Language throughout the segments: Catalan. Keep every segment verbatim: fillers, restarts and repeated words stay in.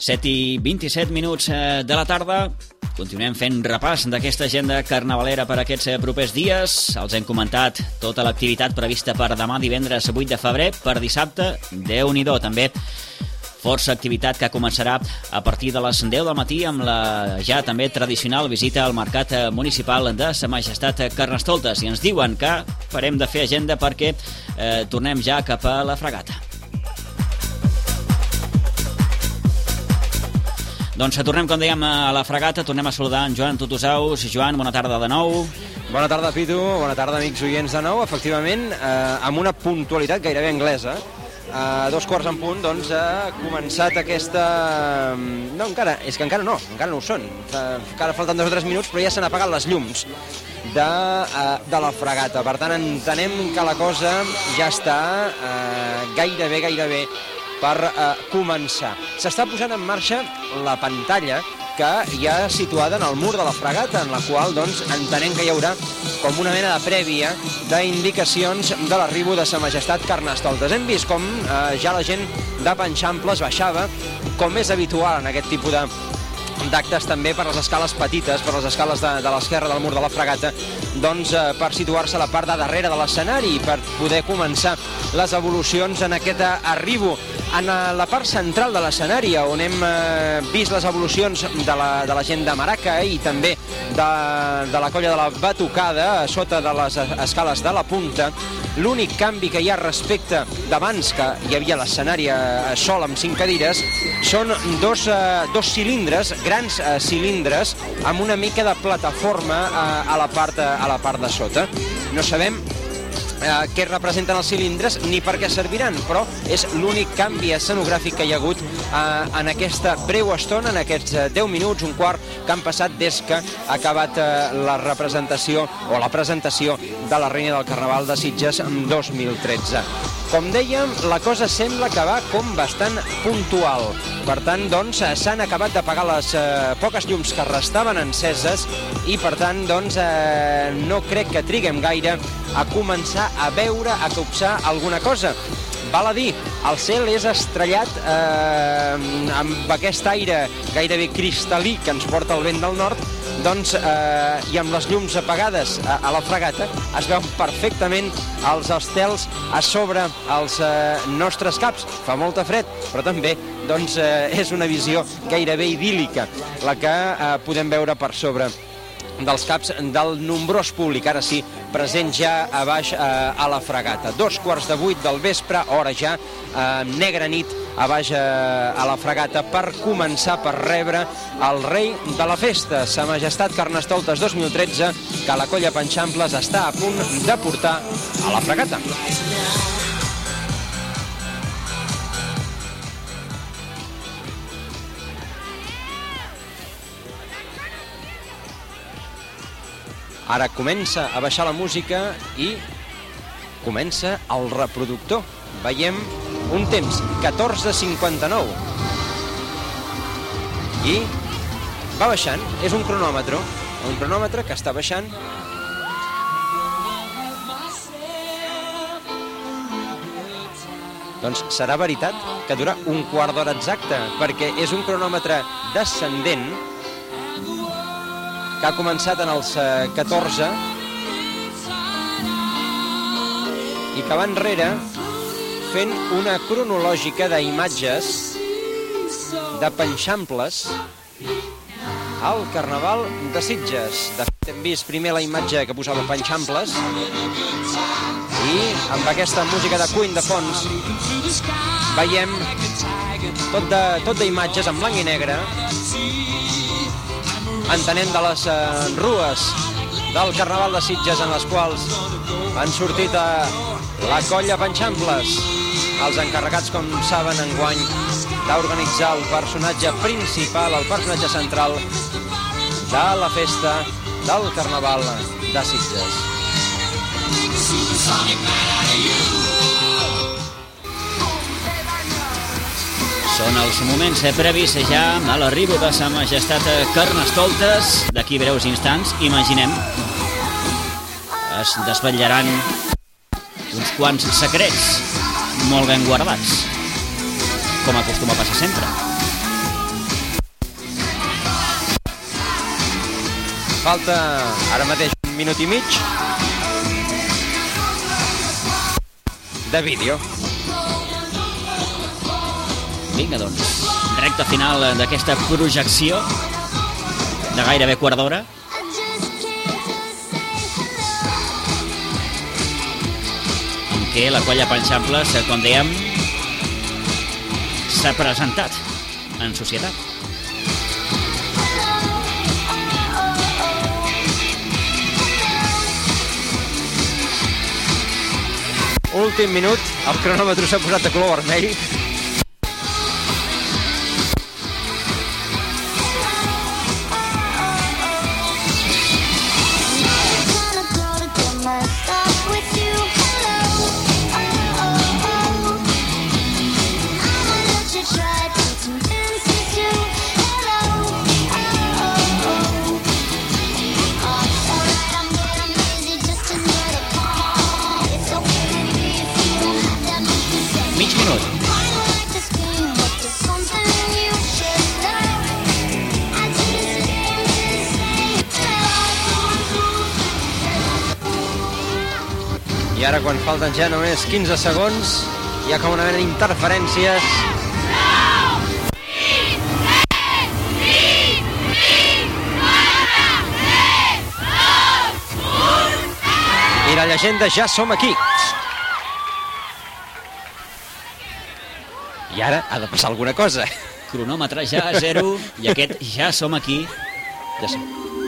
set i vint-i-set minuts de la tarda. Continuem fent repàs d'aquesta agenda carnavalera per aquests propers dies. Els hem comentat tota l'activitat prevista per demà divendres vuit de febrer, per dissabte, Déu-n'hi-do, també força activitat que començarà a partir de les deu del matí amb la ja també tradicional visita al Mercat Municipal de Sa Majestat Carnestoltes. I ens diuen que farem de fer agenda perquè eh, tornem ja cap a la Fragata. Doncs tornem, com dèiem, a la Fragata. Tornem a saludar en Joan Tutusaus. Joan, bona tarda de nou. Bona tarda, Pitu. Bona tarda, amics oients de nou. Efectivament, eh, amb una puntualitat gairebé anglesa. A dos quarts en punt, doncs, ha començat aquesta... No, encara, és que encara no, encara no ho són. Encara falten dos o tres minuts, però ja s'han apagat les llums de, de la Fragata. Per tant, entenem que la cosa ja està eh, gairebé, gairebé per eh, començar. S'està posant en marxa la pantalla que hi ha situada en el mur de la Fragata, en la qual doncs, entenem que hi haurà com una mena de prèvia d'indicacions de l'arribo de Sa Majestat Carnestoltes. Hem vist com eh, ja la gent de Panxamples baixava, com és habitual en aquest tipus de d'actes també per les escales petites, per les escales de, de l'esquerra del mur de la Fragata, doncs eh, per situar-se a la part de darrere de l'escenari i per poder començar les evolucions en aquest arribo. En la part central de l'escenari, on hem eh, vist les evolucions de la, de la gent de Maraca i també de, de la colla de la Batucada, a sota de les escales de la punta, l'únic canvi que hi ha respecte d'abans, que hi havia l'escenari eh, sol amb cinc cadires, són dos, eh, dos cilindres, grans eh, cilindres, amb una mica de plataforma eh, a, la part, a la part de sota. No sabem Eh, què representen els cilindres ni per què serviran, però és l'únic canvi escenogràfic que hi ha hagut eh, en aquesta breu estona, en aquests eh, deu minuts, un quart que han passat des que ha acabat eh, la representació o la presentació de la Reina del Carnaval de Sitges dos mil tretze. Com dèiem, la cosa sembla que va com bastant puntual. Per tant, doncs, s'han acabat d'apagar les eh, poques llums que restaven enceses i, per tant, doncs, eh, no crec que triguem gaire a començar a veure, a copsar alguna cosa. Val a dir, el cel és estrellat eh, amb aquest aire gairebé cristal·lí que ens porta el vent del nord, doncs, eh, i amb les llums apagades a, a la Fragata es veuen perfectament els estels a sobre els eh, nostres caps. Fa molta fred, però també doncs, eh, és una visió gairebé idíl·lica la que eh, podem veure per sobre dels caps del nombrós públic, ara sí, present ja a baix eh, a la Fragata. Dos quarts de vuit del vespre, hora ja, eh, negra nit, a baix eh, a la Fragata per començar, per rebre el rei de la festa, Sa Majestat Carnestoltes dos mil tretze, que la colla Panxamples està a punt de portar a la Fragata. Ara comença a baixar la música i comença el reproductor. Veiem un temps, catorze cinquanta-nou. I va baixant, és un cronòmetre, un cronòmetre que està baixant. Doncs serà veritat que dura un quart d'hora exacte, perquè és un cronòmetre descendent que ha començat en els catorze i que va enrere fent una cronològica d'imatges de Panxamples al Carnaval de Sitges. De fet, hem vist primer la imatge que posava Panxamples i amb aquesta música de Queen de fons veiem tot de, tot d'imatges en blanc i negre, entenent de les eh, rues del Carnaval de Sitges en les quals han sortit a la colla Panxamples, els encarregats, com saben, enguany d'organitzar el personatge principal, el personatge central de la festa del Carnaval de Sitges. Són els moments previs ja a l'arribo de Sa Majestat Carnestoltes. D'aquí breus instants, imaginem, es desvetllaran uns quants secrets molt ben guardats, com acostuma a passar sempre. falta ara mateix un minut i mig de vídeo. Vinga, doncs, recta final d'aquesta projecció de gairebé quart d'hora. En què la colla Panxamples, com dèiem, s'ha presentat en societat. Últim minut, el cronòmetre s'ha posat de color vermell. Mig minut. I ara, quan falten ja només quinze segons, hi ha com una mena d'interferències. I la llegenda Ja som aquí. I ara ha de passar alguna cosa. Cronòmetre ja a zero i aquest Ja som aquí. Ja som.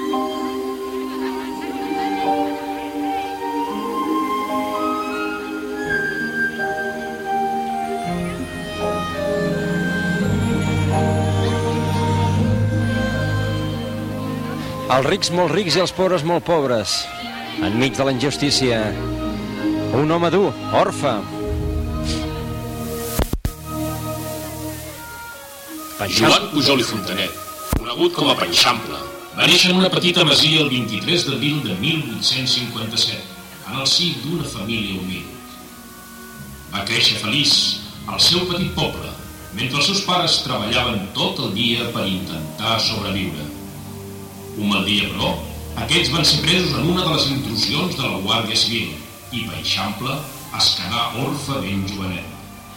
Els rics molt rics i els pobres molt pobres. Enmig de la injustícia. Un home dur, orfe. Joan Pujol i Fontanet, conegut com a Panxample, va néixer en una petita masia el vint-i-tres d'abril de mil vuit-cents cinquanta-set, en el si d'una família humil. Va créixer feliç al seu petit poble, mentre els seus pares treballaven tot el dia per intentar sobreviure. Un mal dia, però, aquests van ser presos en una de les intrusions de la Guàrdia Civil i Panxample es quedà orfe ben jovenet.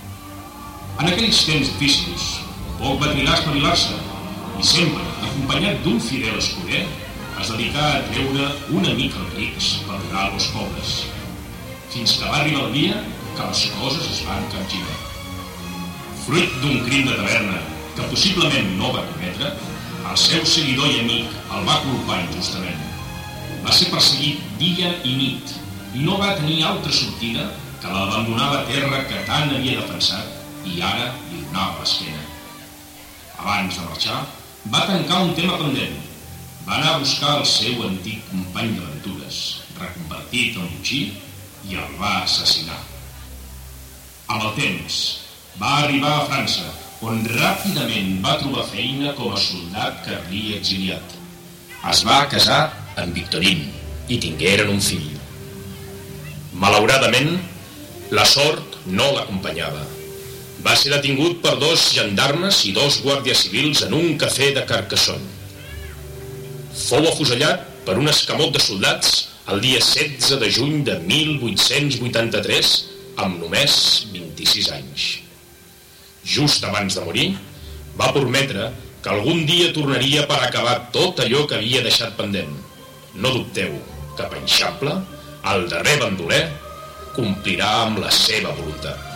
En aquells temps difícils, poc va trigar a espavilar-se i sempre, acompanyat d'un fidel escuder, es dedicà a treure una mica els rics per donar als pobres, fins que va arribar el dia que les coses es van capgirar. Fruit d'un crim de taverna que possiblement no va cometre, el seu seguidor i amic el va culpar injustament. Va ser perseguit dia i nit i no va tenir altra sortida que la d'abandonar la terra que tant havia defensat i ara li donava l'esquena. Abans de marxar, va tancar un tema pendent. Va anar a buscar el seu antic company d'aventures, reconvertit en botxí, i el va assassinar. Amb el temps, va arribar a França, on ràpidament va trobar feina com a soldat carlí exiliat. Es va casar amb Victorine i tingueren un fill. Malauradament, la sort no l'acompanyava. Va ser detingut per dos gendarmes i dos guàrdies civils en un cafè de Carcassonne. Fou afusellat per un escamot de soldats el dia setze de juny de mil vuit-cents vuitanta-tres amb només vint-i-sis anys. Just abans de morir, va prometre que algun dia tornaria per acabar tot allò que havia deixat pendent. No dubteu que Panxample, el darrer bandoler, complirà amb la seva voluntat.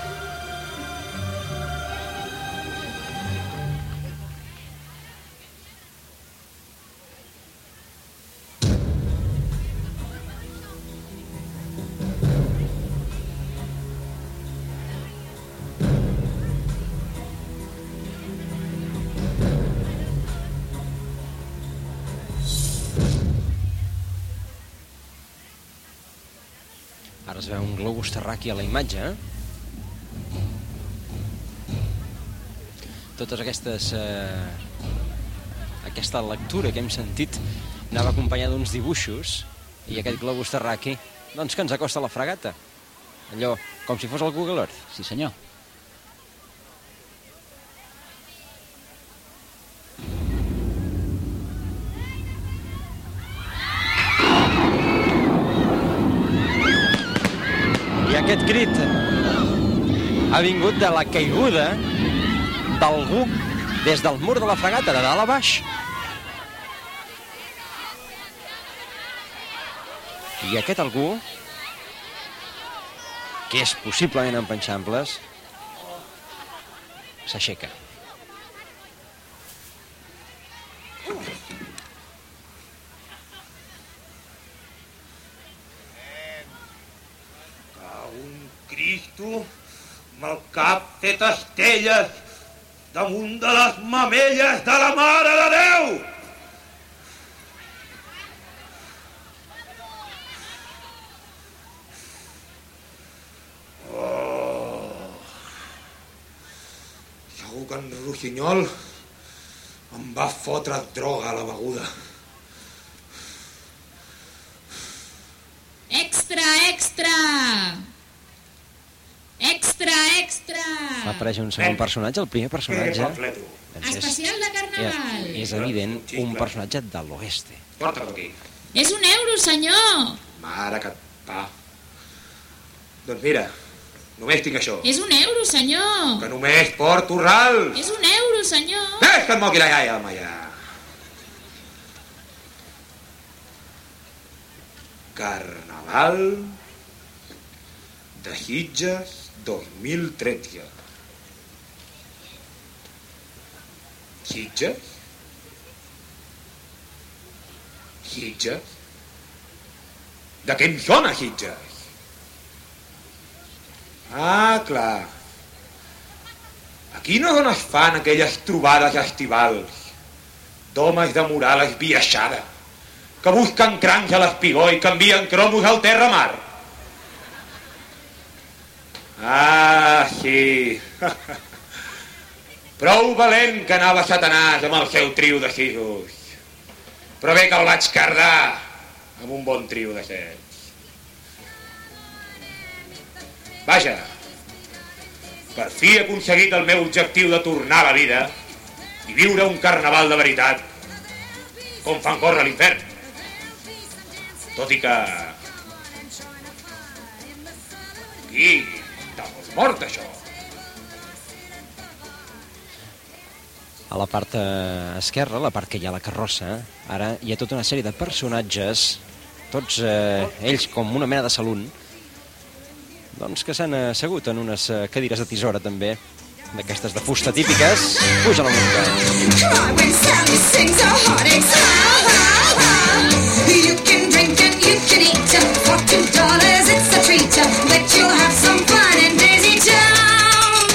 Ara es veu un globus terraqui a la imatge. Totes aquestes... Eh, aquesta lectura que hem sentit anava acompanyada d'uns dibuixos i aquest globus terraqui, doncs que ens acosta a la fragata. Allò, com si fos el Google Earth. Sí, senyor. aquest crit ha vingut de la caiguda d'algú des del mur de la fragata, de dalt a baix. I aquest algú, que és possiblement empenxables, s'aixeca. Cristo, amb el cap fet estelles damunt de les mamelles de la Mare de Déu! Oh! Segur que en Rossinyol em va fotre droga a la beguda. Extra, extra! Extra, extra! Va aparèixer un segon personatge, el primer personatge... Doncs especial de Carnaval! És, és evident, un personatge de l'oeste. Porta-lo aquí. És un euro, senyor! Mare que et pa. Doncs mira, només tinc això. És un euro, senyor! Que només porto rals. És un euro, senyor! Ves que et mogui la iaia, home, ja. Carnaval de Sitges dos mil tretze. Sitges? Sitges? De què em sona Sitges? Ah, clar. Aquí no és on es fan aquelles trobades estivals d'homes de moral esbiaixada que busquen crancs a l'espigó i canvien cromos al terra-mar. Ah, sí. Prou valent que anava Satanàs amb el seu trio de sisos. Però bé que el vaig cardar amb un bon trio de sets. Vaja, per fi he aconseguit el meu objectiu de tornar a la vida i viure un carnaval de veritat, com fan córrer l'infern. Tot i que... Aquí, t'has mort, això. A la part eh, esquerra, la part que hi ha la carrossa, ara hi ha tota una sèrie de personatges, tots eh, ells com una mena de salon, doncs que s'han assegut en unes eh, cadires de tisora també, d'aquestes de fusta típiques. Puja la música. You can drink and you can eat for two dollars it's a treat. Bet you'll have some fun in Daisy Town.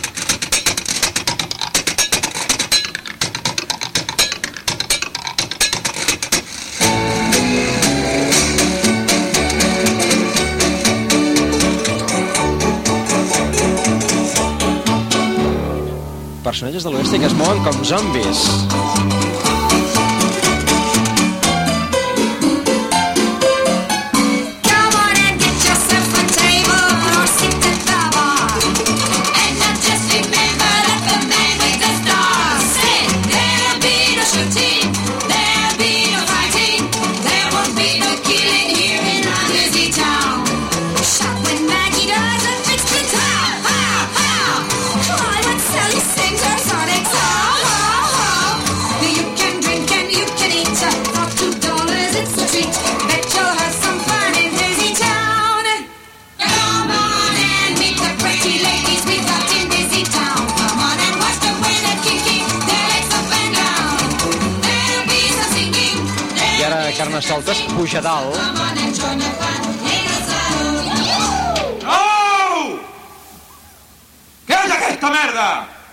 Personatges de l'oeste que es mouen com zombis. Carnestoltes puja dalt. Au! Què és aquesta merda?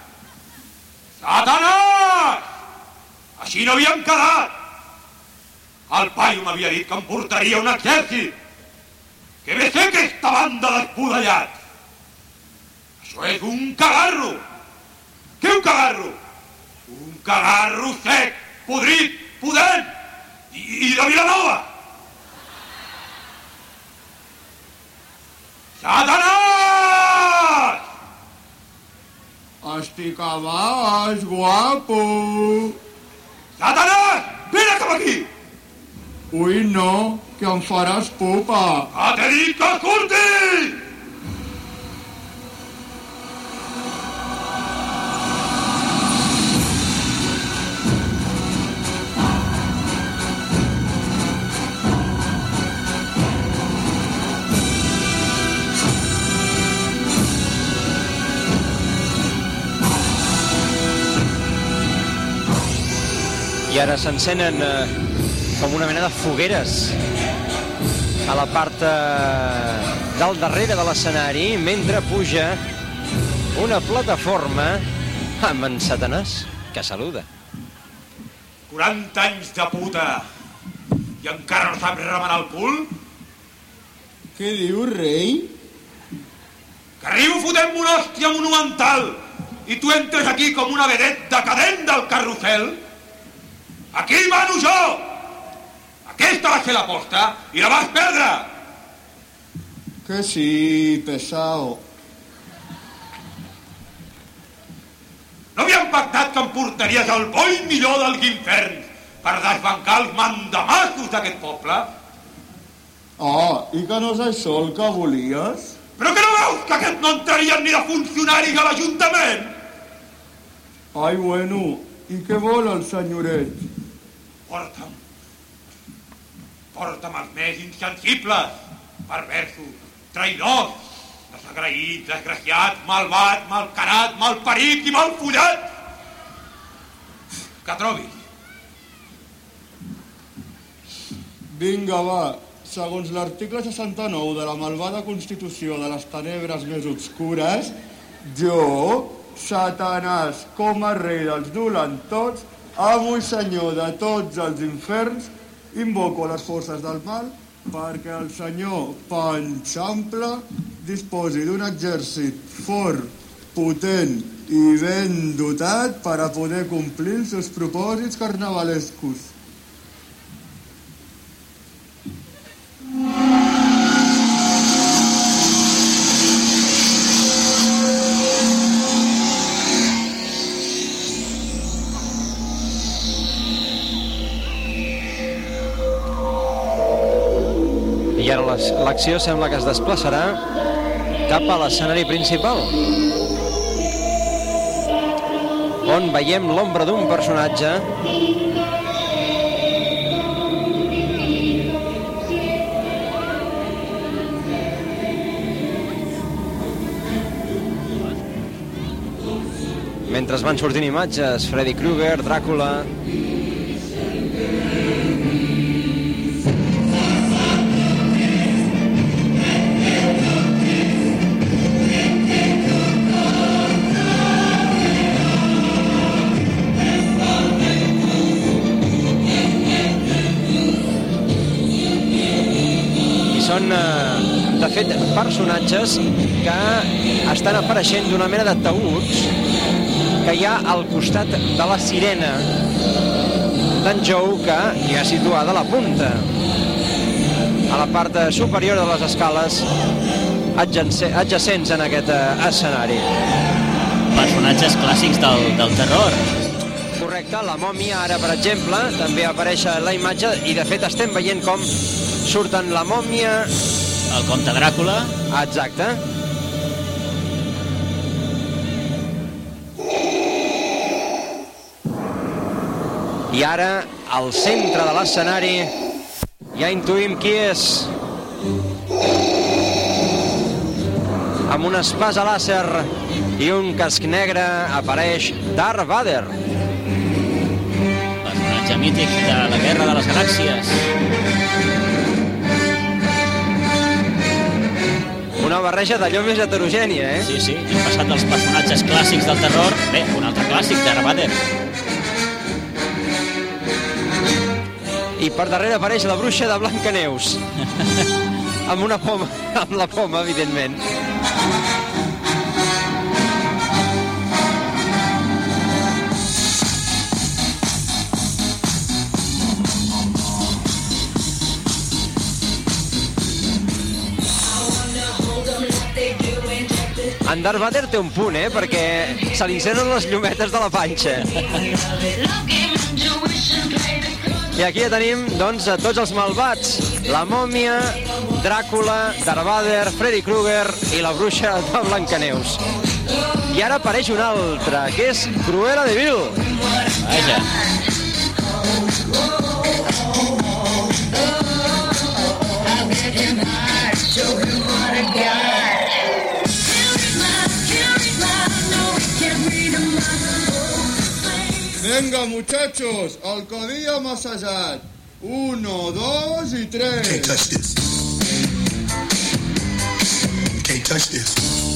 Satanàs! Així no havíem quedat. El paio m'havia dit que em portaria un exèrcit. Que ve ser aquesta banda d'espodellats. Això és un cagarro. Què un cagarro? Un cagarro sec, podrit, pudent. I, i de Vilanova! Satanàs! Estic a baix, guapo. Satanàs! Vine cap aquí! Ui, no, que em faràs pupa. Que t'he dit que surtis! ara s'encenen eh, com una mena de fogueres a la part eh, del darrere de l'escenari, mentre puja una plataforma amb en Satanàs, que saluda. quaranta anys de puta i encara no saps remenar el cul? Què diu, rei? Que arribo fotent una hòstia monumental i tu entres aquí com una vedet decadent del carrusel? Aquí mano jo! Aquesta va ser l'aposta i la vas perdre! Que sí, pesao. No havíem pactat que em portaries al bo i millor dels inferns per desbancar els mandamassos d'aquest poble? Ah, i que no és això el que volies? Però que no veus que aquest no entrarien ni de funcionaris a l'Ajuntament? Ai, bueno, i què vol el senyoret? Porta'm. Porta'm els més insensibles, perversos, traïdors, desagraïts, desgraciats, malvat, malcarat, malparit i malfollat. Que trobis? Vinga, va. Segons l'article seixanta-nou de la malvada Constitució de les tenebres més obscures, jo, Satanàs, com a rei dels dolentots, amo i senyor de tots els inferns, invoco les forces del mal perquè el senyor Panxample disposi d'un exèrcit fort, potent i ben dotat per a poder complir els seus propòsits carnavalescos. I ara l'acció sembla que es desplaçarà cap a l'escenari principal, on veiem l'ombra d'un personatge mentre van sortint imatges, Freddy Krueger, Dràcula. Són, de fet, personatges que estan apareixent d'una mena de taüts que hi ha al costat de la sirena d'en Joe, que hi ha situada a la punta, a la part superior de les escales adjacents en aquest escenari. Personatges clàssics del, del terror. Correcte, la mòmia ara, per exemple, també apareix a la imatge i, de fet, estem veient com surten la mòmia... El comte Dràcula. Exacte. I ara, al centre de l'escenari, ja intuïm qui és. Amb una espasa làser i un casc negre apareix Darth Vader. Personatge mític de la Guerra de les Galàxies. Una barreja d'allò més heterogènia, eh? Sí, sí, hem passat dels personatges clàssics del terror. Bé, un altre clàssic, Darth Vader. I per darrere apareix la bruixa de Blancaneus. Amb una poma, amb la poma, evidentment. En Darth Vader té un punt, eh? Perquè se li encenen les llumetes de la panxa. I aquí ja tenim, doncs, a tots els malvats. La mòmia, Dràcula, Darth Vader, Freddy Krueger i la bruixa de Blancaneus. I ara apareix un altre, que és Cruella de Vil. Vaja. Venga, muchachos, el codillo massajat. Uno, dos y tres. Can't touch this. Can't touch this.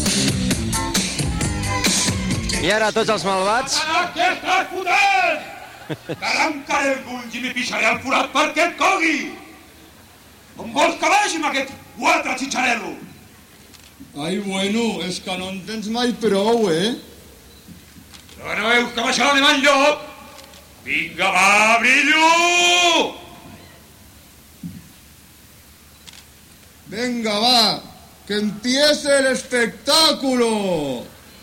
I ara tots els malvats... Què estàs fotent? T'arrencaré els ulls i m'hi pixaré al forat perquè et cogui! On vols que vagi amb aquest quatre xitxarello? Ai, bueno, és que no en tens mai prou, eh? Però no veus que baixar l'anem enlloc? Vinga, va, brillo! Venga, va, que empiece el espectáculo.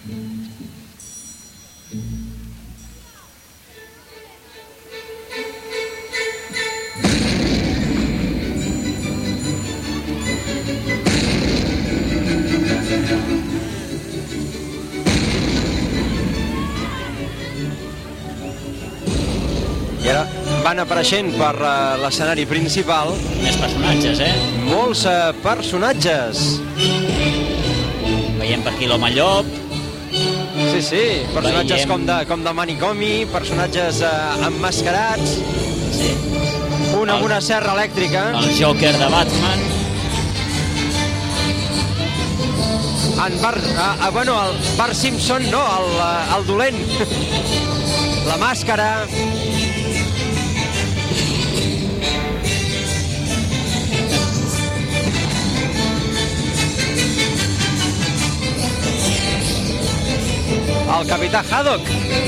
I ara van apareixent per uh, l'escenari principal Més personatges, eh? molts uh, personatges. Veiem per aquí l'home llop. Sí, sí, personatges Veiem. com de, com de manicomi, personatges uh, emmascarats, Sí. un amb El- una serra elèctrica, El Joker de Batman. en Bar, uh, uh, bueno, el Bart Simpson, no, el, uh, el dolent, la màscara, el capità Haddock.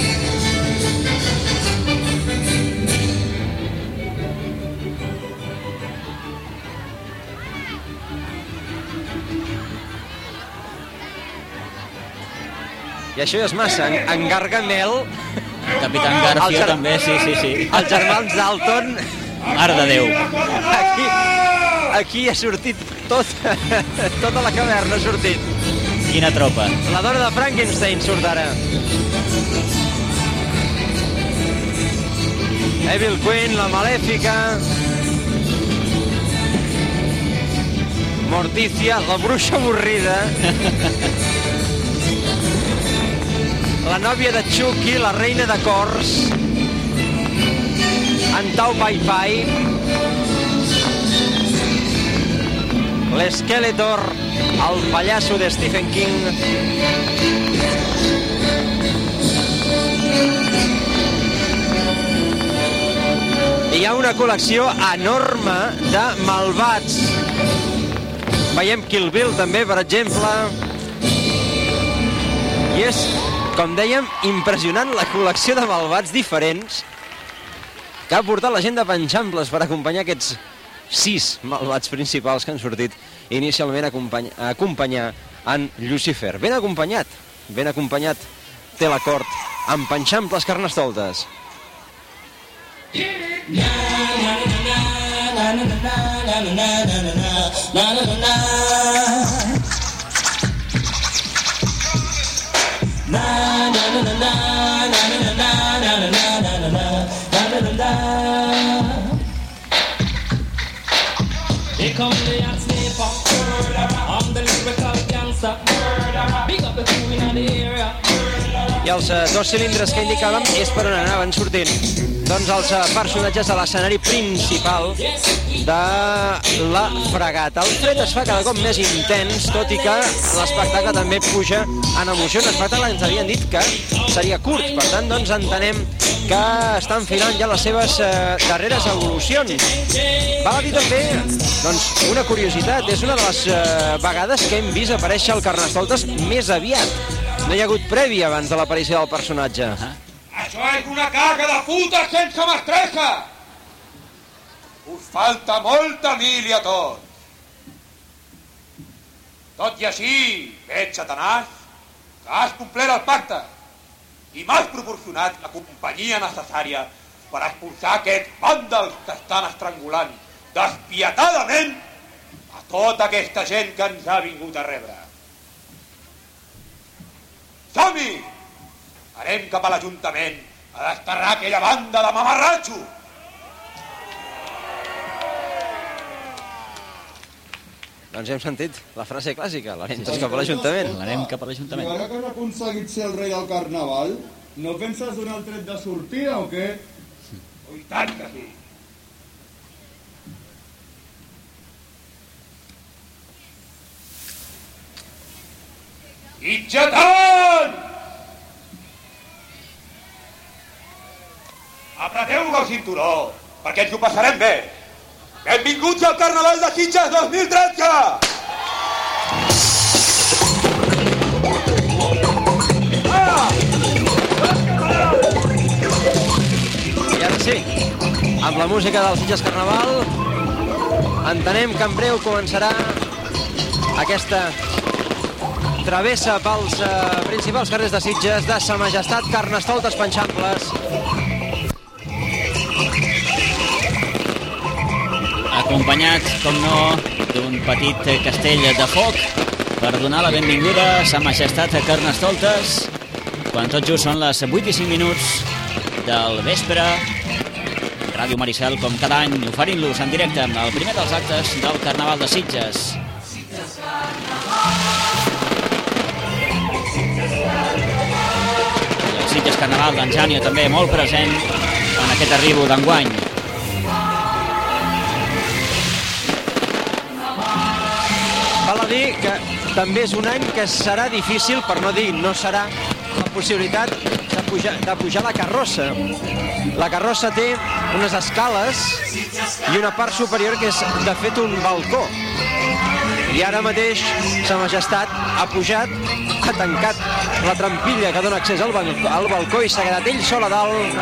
I això ja és massa. En, en Gargamel, Capitán El Garfio ger- també, sí, sí, sí. els germans Dalton, Mare de Déu. aquí, aquí ha sortit tot, tota la caverna ha sortit. Quina tropa. La dona de Frankenstein surt ara. Evil Queen, la malèfica. Mortícia, la bruixa avorrida. La nòvia de Chucky, la reina de cors. En Tau Pai Pai. L'Skeletor, el pallasso de Stephen King. I hi ha una col·lecció enorme de malvats. Veiem Kill Bill també, per exemple. I és, com dèiem, impressionant la col·lecció de malvats diferents que ha portat la gent de Penxamples per acompanyar aquests sis malvats principals que han sortit inicialment a acompany a acompanyar en Lucifer. Ben acompanyat, ben acompanyat té la cort amb Penxamples Carnestoltes. Here come the hot sniper. I'm the lyrical gangster. Big up the crew in the area. I els eh, dos cilindres que indicàvem és per on anaven sortint doncs els eh, personatges de l'escenari principal de la fregata. El fred es fa cada cop més intens, tot i que l'espectacle també puja en emoció. Un espectacle que ens havien dit que seria curt, per tant, doncs entenem que estan filant ja les seves eh, darreres evolucions. Val a dir també, doncs, una curiositat, és una de les eh, vegades que hem vist aparèixer el Carnestoltes més aviat. No hi ha hagut previ abans de l'aparició del personatge. Això és una caga de puta sense mestressa! Us falta molta mil i a tots. Tot i així, veig, Satanàs, que has complert el pacte i m'has proporcionat la companyia necessària per expulsar aquests vàndals que estan estrangulant despietadament a tota aquesta gent que ens ha vingut a rebre. Som-hi! Anem cap a l'Ajuntament a desterrar aquella banda de mamarratxo! Doncs hem sentit la frase clàssica, l'anem tots cap a l'Ajuntament. L'anem cap a I l'Ajuntament. ara que has aconseguit ser el rei del carnaval, No penses donar el tret de sortida o què? I tant que sí. Itxetant! Apreteu-vos el cinturó, perquè ens ho passarem bé. Benvinguts al Carnaval de Sitges dos mil tretze! I ara sí, amb la música del Sitges Carnaval, entenem que en breu començarà aquesta travessa pels eh, principals carrers de Sitges de Sa Majestat, Carnestoltes, Panxamples. Acompanyat, com no, d'un petit castell de foc per donar la benvinguda a Sa Majestat, Carnestoltes, quan tot just són les vuit i cinc minuts del vespre. Ràdio Maricel, com cada any, oferint-los en directe amb el primer dels actes del Carnaval de Sitges. El Sitges Carnaval d'en Jània també molt present en aquest arribo d'enguany. Val a dir que també és un any que serà difícil, per no dir no serà, la possibilitat de pujar, de pujar la carrossa. La carrossa té unes escales i una part superior que és, de fet, un balcó. I ara mateix Sa Majestat ha pujat, ha tancat la trampilla que dona accés al balcó, al balcó i s'ha quedat ell sol a dalt.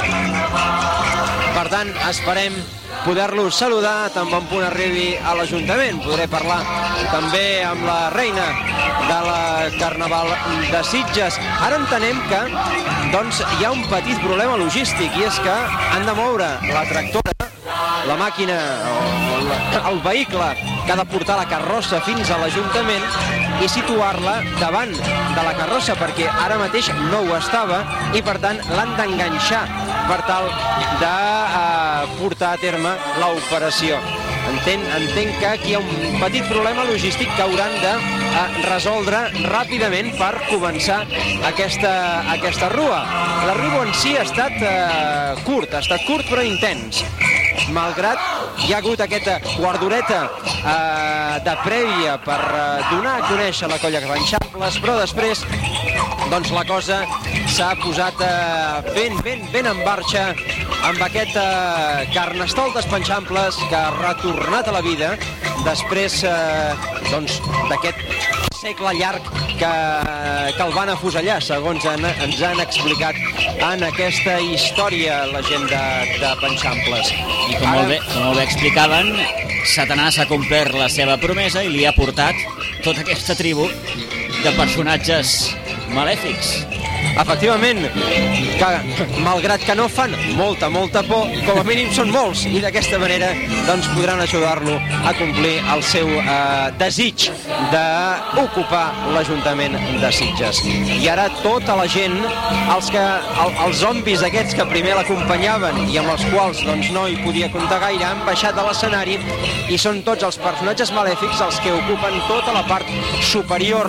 Per tant, esperem poder-lo saludar tan bon punt arribi a l'Ajuntament. Podré parlar també amb la reina de la Carnaval de Sitges. Ara entenem que doncs, hi ha un petit problema logístic i és que han de moure la tractora, la màquina o el vehicle que ha de portar la carrossa fins a l'Ajuntament i situar-la davant de la carrossa perquè ara mateix no ho estava i per tant l'han d'enganxar per tal de eh, portar a terme l'operació. Entenc, entenc que aquí hi ha un petit problema logístic que hauran de eh, resoldre ràpidament per començar aquesta, aquesta rua. L'arribo en si ha estat eh, curt, ha estat curt però intens. Malgrat hi ha hagut aquesta guardoreta eh, de prèvia per eh, donar a conèixer la colla Panxamples, però després doncs, la cosa s'ha posat eh, ben, ben, ben en marxa amb aquest eh, Carnestoltes Panxamples que ha retornat a la vida després eh, doncs, d'aquest segle llarg que, que el van afusellar, segons en, ens han explicat en aquesta història la gent de, de Panxamples. I com, Ara... molt bé, com molt bé explicaven, Satanàs ha complert la seva promesa i li ha portat tota aquesta tribu de personatges malèfics. Efectivament, que malgrat que no fan molta, molta por, com a mínim són molts, i d'aquesta manera doncs, podran ajudar-lo a complir el seu eh, desig d'ocupar l'Ajuntament de Sitges. I ara tota la gent, els, que, el, els zombis aquests que primer l'acompanyaven i amb els quals doncs, no hi podia comptar gaire, han baixat de l'escenari i són tots els personatges malèfics els que ocupen tota la part superior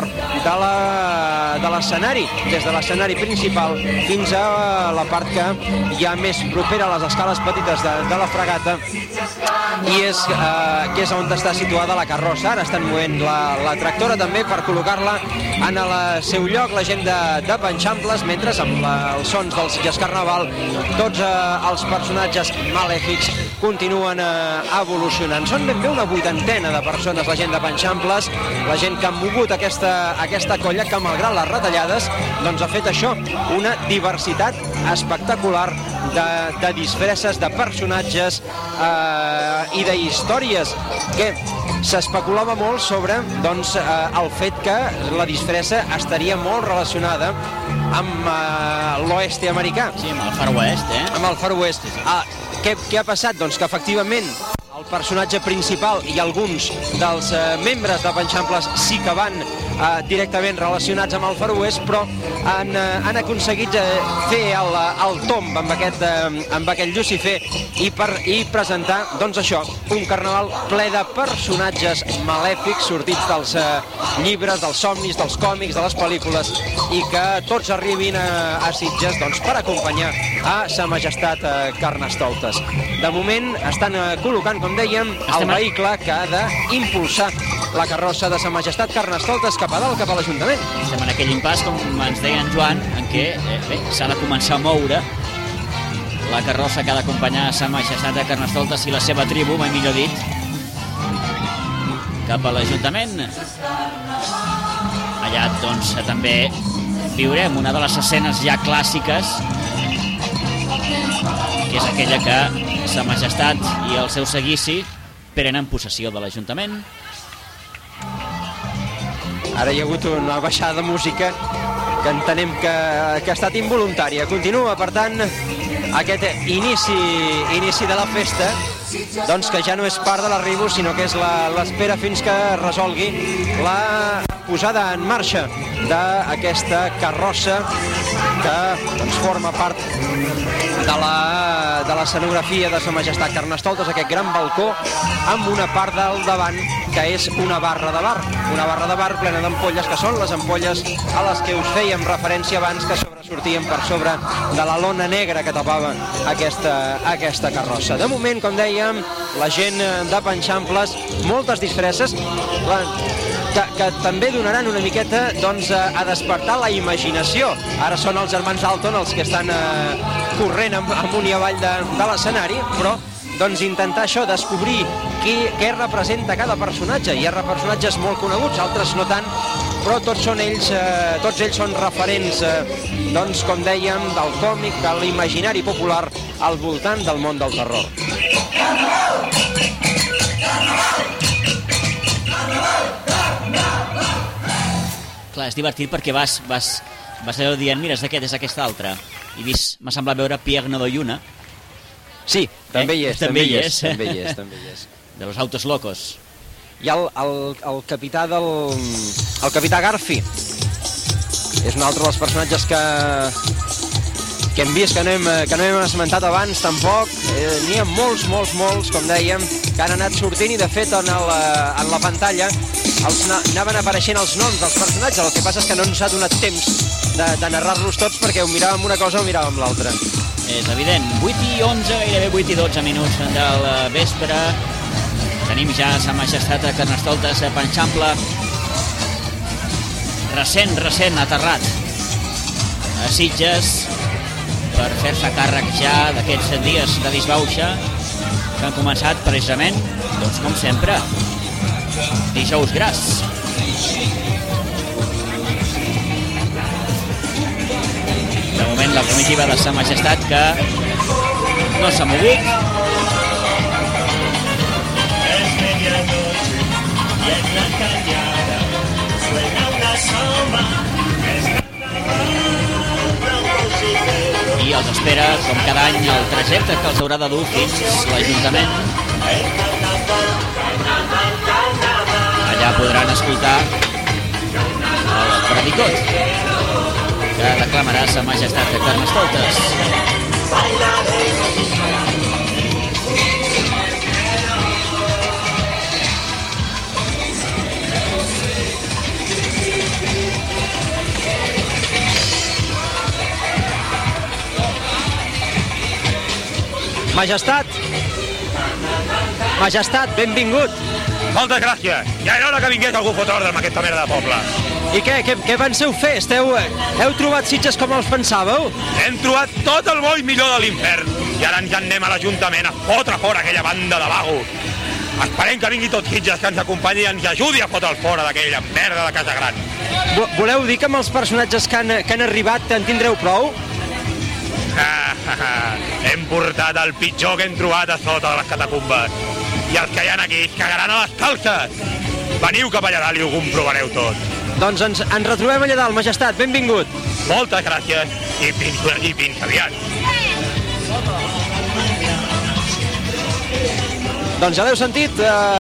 de l'escenari, des de l'escenari principal fins a la part que hi ha més propera a les escales petites de, de la fregata i és, eh, que és on està situada la carrossa. Ara estan movent la, la tractora també per col·locar-la en el seu lloc, la gent de, de Panxamples, mentre amb la, els sons del Sitges Carnaval tots eh, els personatges malèfics continuen eh, evolucionant. Són ben bé una vuitantena de persones, la gent de Panxamples, la gent que ha mogut aquesta, aquesta colla que malgrat les retallades doncs ha fet això, una diversitat espectacular de, de disfresses, de personatges eh, i d'històries que s'especulava molt sobre doncs, eh, el fet que la disfressa estaria molt relacionada amb eh, l'oeste americà. Sí, amb el Far West, eh? Amb el Far West. Ah, què, què ha passat? Doncs que efectivament el personatge principal i alguns dels eh, membres de Panxamples sí que van eh, directament relacionats amb el Far West, però han, eh, han aconseguit eh, fer el, el tomb amb aquest, eh, amb aquest Llucifer i, per, i presentar, doncs això, un carnaval ple de personatges malèfics sortits dels eh, llibres, dels somnis, dels còmics, de les pel·lícules, i que tots arribin a, a Sitges doncs, per acompanyar a Sa Majestat eh, Carnestoltes. De moment estan eh, col·locant, com dèiem, el vehicle que ha d'impulsar la carrossa de Sa Majestat Carnestoltes cap a dalt, cap a l'Ajuntament. Estem en aquell impàs, com ens deia en Joan, en què eh, bé, s'ha de començar a moure la carrossa que ha d'acompanyar Sa Majestat de Carnestoltes i la seva tribu, mai millor dit, cap a l'Ajuntament. Allà, doncs, també viurem una de les escenes ja clàssiques, que és aquella que Sa Majestat i el seu seguici prenen possessió de l'Ajuntament. Ara hi ha hagut una baixada de música que entenem que, que ha estat involuntària. Continua, per tant, aquest inici, inici de la festa, doncs que ja no és part de l'arribo, sinó que és l'espera fins que resolgui la posada en marxa d'aquesta carrossa que doncs, forma part de la, de l'escenografia de Sa Majestat Carnestoltes, aquest gran balcó amb una part del davant que és una barra de bar, una barra de bar plena d'ampolles, que són les ampolles a les que us fèiem referència abans, que sobresortien per sobre de la lona negra que tapava aquesta, aquesta carrossa. De moment, com dèiem, la gent de Panxamples, moltes disfresses, la, que, que també donaran una miqueta doncs, a, a despertar la imaginació. Ara són els germans Alton els que estan eh, corrent amunt i avall de, de l'escenari, però doncs, intentar això, descobrir qui, què representa cada personatge. Hi ha personatges molt coneguts, altres no tant, però tots són ells, eh, tots ells són referents, eh, doncs, com dèiem, del còmic, de l'imaginari popular al voltant del món del terror. Clar, és divertit perquè vas, vas, vas allò dient, mira, és aquest, és aquest altre. I vist, m'ha semblat veure Pierre Nodoyuna. Sí, també eh? hi és, també, també hi hi és, és. també hi és, també hi és. De los autos locos. I el, el, el capità del... el capità Garfi. És un altre dels personatges que que hem vist, que no hem, que no hem esmentat abans tampoc. Eh, N'hi ha molts, molts, molts, com dèiem, que han anat sortint i de fet en, el, en la pantalla els anaven apareixent els noms dels personatges. El que passa és que no ens ha donat temps de, de narrar-los tots perquè ho miràvem una cosa o ho miràvem l'altra. És evident, vuit i onze, gairebé vuit i dotze minuts del vespre. Tenim ja Sa Majestat de Carnestoltes a Panxample, recent, recent aterrat a Sitges per fer-se càrrec ja d'aquests dies de disbauxa que han començat precisament, doncs com sempre, dijous gras. De moment la comitiva de Sa Majestat que no s'ha mogut. I els espera, com cada any, el trajecte que els haurà de dur fins l'Ajuntament. Allà podran escoltar el predicot que declamarà Sa Majestat de Carnestoltes. Majestat! Majestat, benvingut! Moltes gràcies. Ja era hora que vingués algú a fotre ordre amb aquesta merda de poble. I què, què, què penseu fer? Esteu, heu trobat Sitges com els pensàveu? Hem trobat tot el bo i millor de l'infern. I ara ens en anem a l'Ajuntament a fotre fora aquella banda de vagos. Esperem que vingui tot Sitges, que ens acompanyi i ens ajudi a fotre'l fora d'aquella merda de Casa Gran. Voleu dir que amb els personatges que han, que han arribat en tindreu prou? Hem portat el pitjor que hem trobat a sota de les catacumbes. I els que hi ha aquí es cagaran a les calces. Veniu cap allà dalt i ho comprovareu tot. Doncs ens, ens retrobem allà dalt, Majestat, benvingut. Moltes gràcies i fins, i fins aviat. Doncs ja l'heu sentit, eh...